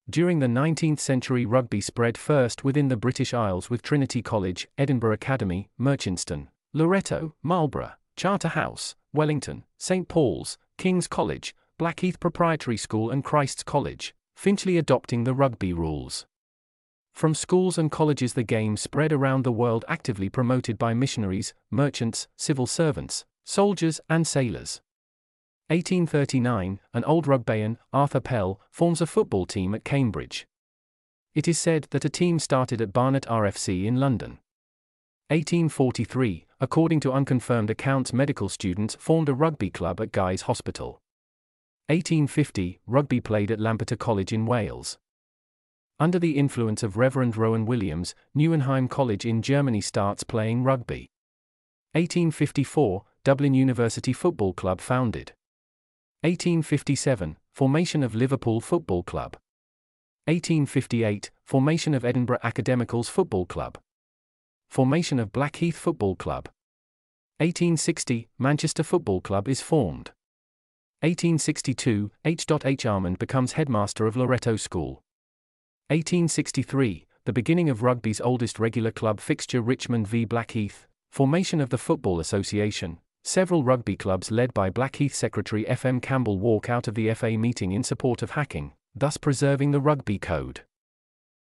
During the 19th century, rugby spread first within the British Isles with Trinity College, Edinburgh Academy, Merchiston, Loreto, Marlborough, Charterhouse, Wellington, St Paul's, King's College, Blackheath Proprietary School and Christ's College, Finchley adopting the rugby rules. From schools and colleges the game spread around the world, actively promoted by missionaries, merchants, civil servants, soldiers and sailors. 1839, an old rugbayan, Arthur Pell, forms a football team at Cambridge. It is said that a team started at Barnet RFC in London. 1843, according to unconfirmed accounts, medical students formed a rugby club at Guy's Hospital. 1850, rugby played at Lampeter College in Wales. Under the influence of Reverend Rowan Williams, Neuenheim College in Germany starts playing rugby. 1854, Dublin University Football Club founded. 1857, formation of Liverpool Football Club. 1858, formation of Edinburgh Academicals Football Club. Formation of Blackheath Football Club. 1860, Manchester Football Club is formed. 1862, H. Armand becomes headmaster of Loreto School. 1863, the beginning of rugby's oldest regular club fixture, Richmond v Blackheath, formation of the Football Association. Several rugby clubs led by Blackheath secretary F. M. Campbell walk out of the FA meeting in support of hacking, thus preserving the rugby code.